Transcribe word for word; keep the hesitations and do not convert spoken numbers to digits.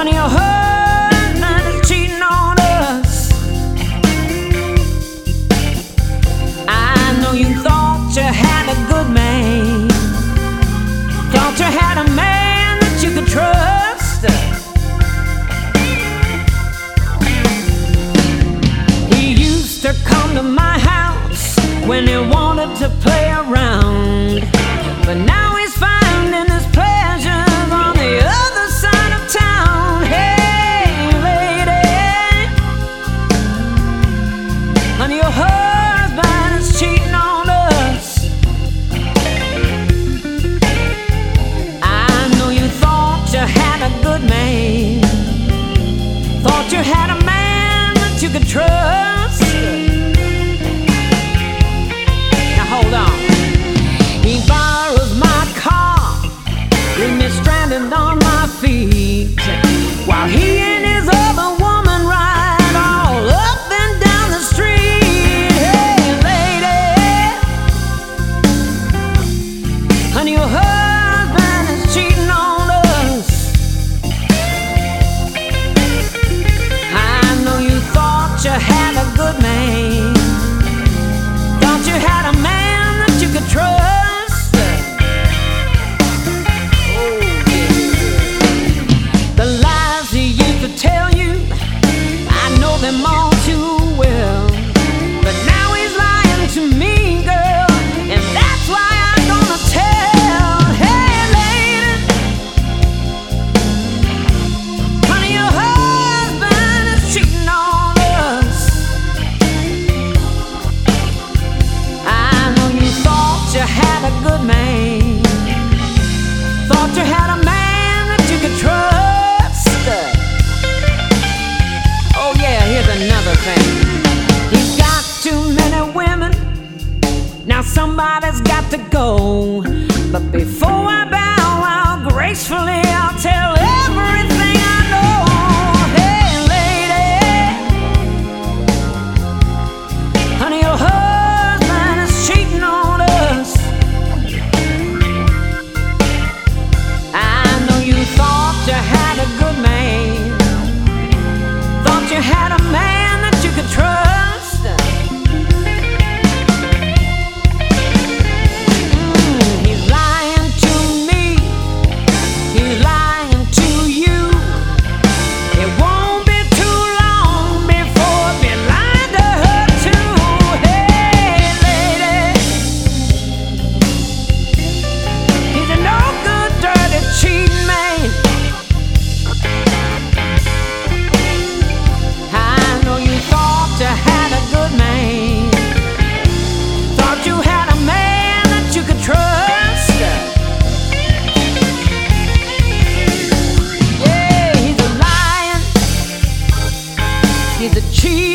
Honey, your husband is cheating on us. I know you thought you had a good man, thought you had a man that you could trust. He used to come to my house when he wanted to play around, but now he's finding his pleasures on the other side of town. Hey, lady, honey, your husband is cheating on us. I know you thought you had a good man, thought you had a man that you could trust. Now hold on. He borrows my car, leave me stranded on my feet, while he and his other woman ride all up and down the street. Hey, lady, honey, your husband is cheating on us. I know you thought you had a good man, thought you had a man that you could trust. Tell you, I know them all too well, but now he's lying to me, girl, and that's why I'm gonna tell. Hey, lady, honey, your husband is cheating on us. I know you thought you had a good man, thought you had a man that you could trust. Here's another thing. He's got too many women, now somebody's got to go. But before I bow out gracefully, I'll tell everything I know. Hey, lady, honey, your husband is cheating on us. I know you thought you had a good man, thought you had a man that you could trust. Mm, he's lying to me, he's lying to you. It won't be too long before he'll be lying to her too. Hey, lady, he's a no good, dirty, cheating man. You had a good man, thought you had a man that you could trust. Yeah, he's a lion, he's a cheat.